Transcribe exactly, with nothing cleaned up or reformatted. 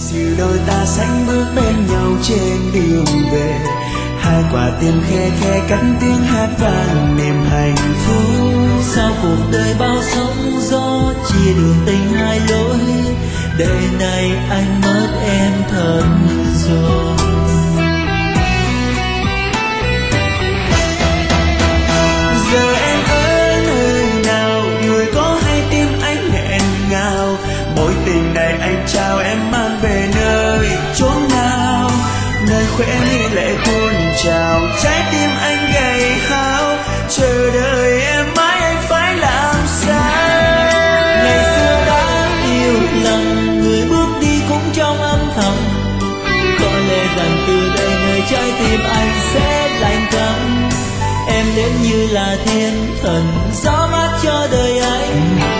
dìu đôi ta sánh bước bên nhau trên đường về. Hai quả tim khe khẽ cất tiếng hát vang niềm hạnh phúc. Sau cuộc đời bao sóng gió chia đường tình hai lối, đời này anh mất em thật rồi. Giờ em ở nơi nào, người có hay tim anh nghẹn ngào. Mối tình này anh trao em mang về nơi chốn nào, nơi khóe mi lệ tuôn trào, trái tim anh gầy hao. Chờ đợi em mãi anh phải làm sao? Ngày xưa đã yêu lầm, người bước đi cũng trong âm thầm. Có lẽ rằng từ đây nơi trái tim anh sẽ lạnh câm. Em đến như là thiên thần, gió mát cho đời anh.